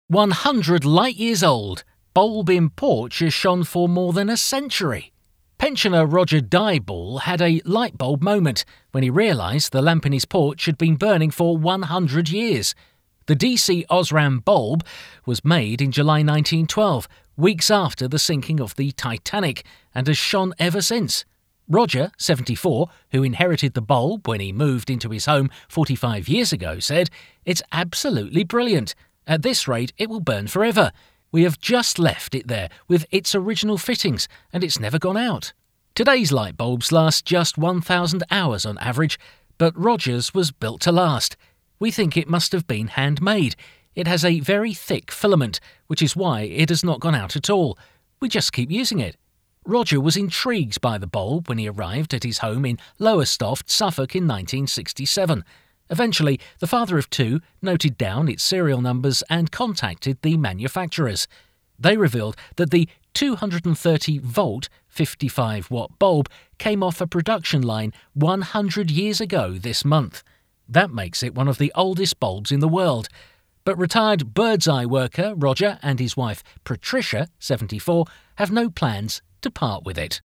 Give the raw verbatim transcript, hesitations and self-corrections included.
one hundred light years old, bulb in porch has shone for more than a century. Pensioner Roger Dieball had a light bulb moment when he realised the lamp in his porch had been burning for one hundred years. The D C Osram bulb was made in July nineteen twelve, weeks after the sinking of the Titanic, and has shone ever since. Roger, seventy-four, who inherited the bulb when he moved into his home forty-five years ago, said, "It's absolutely brilliant. At this rate, it will burn forever. We have just left it there with its original fittings, and it's never gone out." Today's light bulbs last just one thousand hours on average, but Roger's was built to last. We think it must have been handmade. It has a very thick filament, which is why it has not gone out at all. We just keep using it. Roger was intrigued by the bulb when he arrived at his home in Lowestoft, Suffolk in nineteen sixty-seven. Eventually, the father of two noted down its serial numbers and contacted the manufacturers. They revealed that the two hundred thirty volt, fifty-five watt bulb came off a production line one hundred years ago this month. That makes it one of the oldest bulbs in the world. But retired Birdseye worker Roger and his wife Patricia, seventy-four, have no plans to part with it.